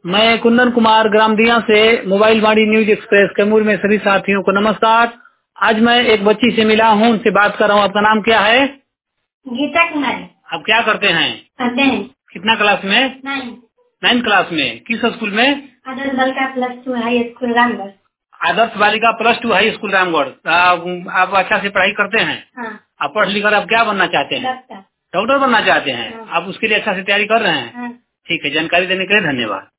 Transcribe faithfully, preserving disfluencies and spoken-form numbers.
मैं कुंदन कुमार ग्रामदिया से mobile Vaani news express Kaimur में सभी साथियों को नमस्कार। आज मैं एक बच्ची से मिला हूँ, उनसे बात कर रहा हूँ। आपका नाम क्या है? गीता कुमारी। आप क्या करते हैं? पढ़ते हैं। कितना क्लास में? नाइन। नाइन्थ क्लास में। किस स्कूल में? Adarsh Balika plus two high school Ramgarh. Adarsh Balika plus two high school Ramgarh. आ, आप अच्छा से पढ़ाई करते हैं? हाँ। आप पढ़ लिख कर आप क्या बनना चाहते हैं? डॉक्टर। डॉक्टर बनना चाहते हैं? हाँ। आप उसके लिए अच्छा से तैयारी कर रहे हैं? हाँ। ठीक है, जानकारी देने के लिए धन्यवाद।